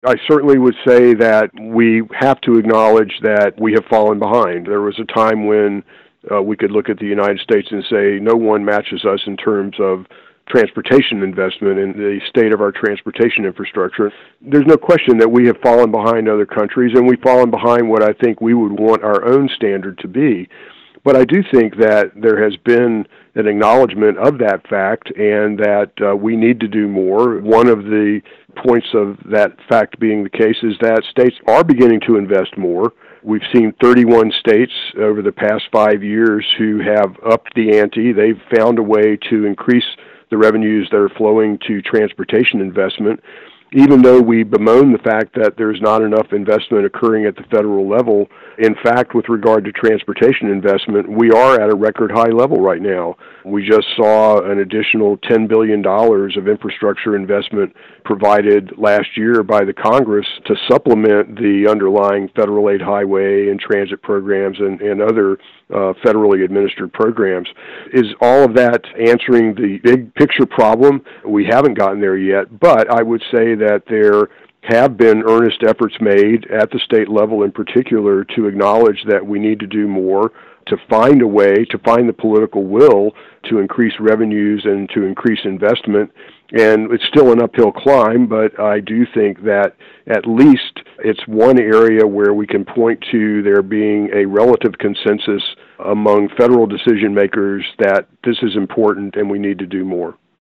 I certainly would say that we have to acknowledge that we have fallen behind. There was a time when we could look at the United States and say no one matches us in terms of transportation investment and the state of our transportation infrastructure. There's no question that we have fallen behind other countries, and we've fallen behind what I think we would want our own standard to be. But I do think that there has been an acknowledgement of that fact and that we need to do more. One of the points of that fact being the case is that states are beginning to invest more. We've seen 31 states over the past 5 years who have upped the ante. They've found a way to increase the revenues that are flowing to transportation investment. Even though we bemoan the fact that there's not enough investment occurring at the federal level, in fact, with regard to transportation investment, we are at a record high level right now. We just saw an additional $10 billion of infrastructure investment provided last year by the Congress to supplement the underlying federal aid highway and transit programs and other federally administered programs. Is all of that answering the big picture problem? We haven't gotten there yet, but I would say that there have been earnest efforts made at the state level in particular to acknowledge that we need to do more, to find a way, to find the political will to increase revenues and to increase investment. And it's still an uphill climb, but I do think that at least it's one area where we can point to there being a relative consensus among federal decision makers that this is important and we need to do more.